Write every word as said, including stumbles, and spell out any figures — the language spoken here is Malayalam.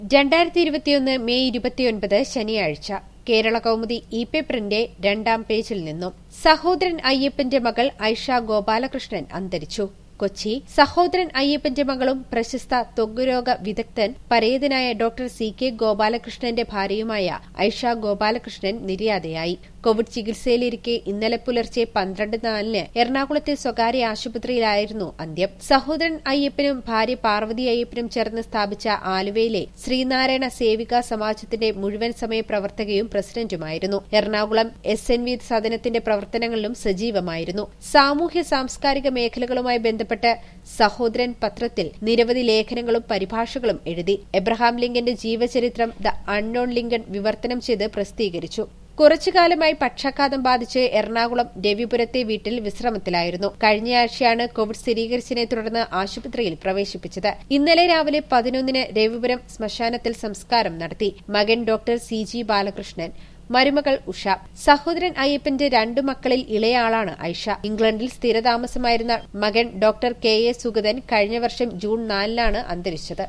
രണ്ടായിരത്തി ഇരുപത്തിയൊന്ന് മെയ് ഇരുപത്തിയൊൻപത് ശനിയാഴ്ച കേരള കൗമുദി ഇ പേപ്പറിന്റെ രണ്ടാം പേജിൽ നിന്നും സഹോദരൻ അയ്യപ്പന്റെ മകൾ ഐഷ ഗോപാലകൃഷ്ണൻ അന്തരിച്ചു. കൊച്ചി. സഹോദരൻ അയ്യപ്പന്റെ മകളും പ്രശസ്ത ത്വഗ്രോഗ വിദഗ്ധൻ പരേതനായ ഡോക്ടർ സി കെ ഗോപാലകൃഷ്ണന്റെ ഭാര്യയുമായ ഐഷ ഗോപാലകൃഷ്ണൻ നിര്യാതയായി. കോവിഡ് ചികിത്സയിലിരിക്കെ ഇന്നലെ പുലർച്ചെ പന്ത്രണ്ട് നാലിന് എറണാകുളത്തെ സ്വകാര്യ ആശുപത്രിയിലായിരുന്നു അന്ത്യം. സഹോദരൻ അയ്യപ്പനും ഭാര്യ പാർവതി അയ്യപ്പനും ചേർന്ന് സ്ഥാപിച്ച ആലുവയിലെ ശ്രീനാരായണ സേവികാ സമാജത്തിന്റെ മുഴുവൻ സമയ പ്രവർത്തകയും പ്രസിഡന്റുമായിരുന്നു. എറണാകുളം എസ് എൻ വി സദനത്തിന്റെ പ്രവർത്തനങ്ങളിലും സജീവമായിരുന്നു. സാമൂഹ്യ സാംസ്കാരിക മേഖലകളുമായി ബന്ധപ്പെട്ട് സഹോദരൻ പത്രത്തിൽ നിരവധി ലേഖനങ്ങളും പരിഭാഷകളും എഴുതി. എബ്രഹാം ലിങ്കന്റെ ജീവചരിത്രം ദ അൺനോൺ ലിങ്കൺ വിവർത്തനം ചെയ്ത് പ്രസിദ്ധീകരിച്ചു. കുറച്ചുകാലമായി പക്ഷാഘാതം ബാധിച്ച് എറണാകുളം രവിപുരത്തെ വീട്ടിൽ വിശ്രമത്തിലായിരുന്നു. കഴിഞ്ഞയാഴ്ചയാണ് കോവിഡ് സ്ഥിരീകരിച്ചതിനെ തുടർന്ന് ആശുപത്രിയിൽ പ്രവേശിപ്പിച്ചത്. ഇന്നലെ രാവിലെ പതിനൊന്നിന് രവിപുരം ശ്മശാനത്തിൽ സംസ്കാരം നടത്തി. മകൻ ഡോക്ടർ സി ജി ബാലകൃഷ്ണൻ, മരുമകൾ ഉഷ. സഹോദരൻ അയ്യപ്പന്റെ രണ്ടു മക്കളിൽ ഇളയാളാണ് ഐഷ. ഇംഗ്ലണ്ടിൽ സ്ഥിരതാമസമായിരുന്ന മകൻ ഡോക്ടർ കെ എ സുഗതൻ കഴിഞ്ഞ വർഷം ജൂൺ നാലിനാണ് അന്തരിച്ചത്.